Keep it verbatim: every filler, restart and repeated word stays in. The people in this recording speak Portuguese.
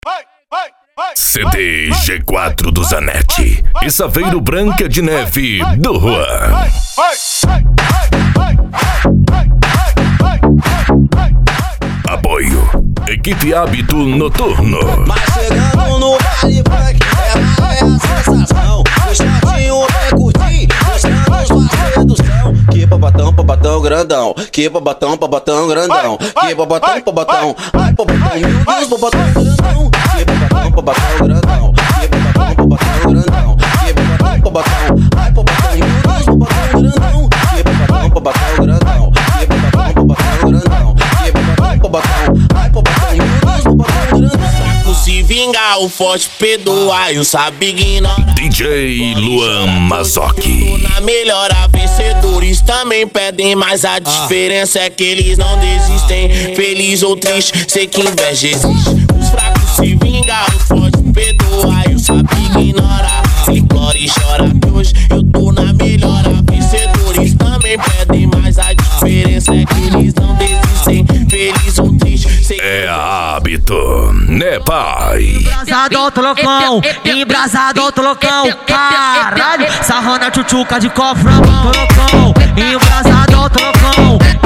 C D G quatro do Zanetti e Saveiro Branca de Neve do Juan. Apoio Equipe Hábito Noturno. Mas chegando no baile funk, essa é a sensação. O shortinho vem curtir, mostrando os parceiros do chão. Que babatão, babatão grandão, que babatão, babatão grandão, que babatão, babatão, ai babatão, meu Deus, babatão grandão, que babatão, babatão grandão, que babatão, babatão grandão, que babatão, babatão, ai babatão, meu Deus, babatão grandão, que babatão, babatão grandão, que babatão, babatão grandão, que babatão, babatão, ai babatão, meu Deus, babatão grandão. Se vingar, o forte perdoa e o sabe ignorar. D J Luan Mazzocchi. Na melhora, vencedores também pedem, mas a diferença é que eles não desistem. Feliz ou triste, sei que inveja existe. Os fracos se vingam, o forte perdoa e o sabe ignorar. Implora e chora que hoje eu tô na melhora. Vencedores também pedem, mas a diferença é que eles não desistem. Feliz ou triste, sei que é Hábito, né pai? Embrasado outro loucão, embrasado outro loucão, caralho. Sarrando a tchutchuca de cofre, outro loucão, embrasado outro loucão,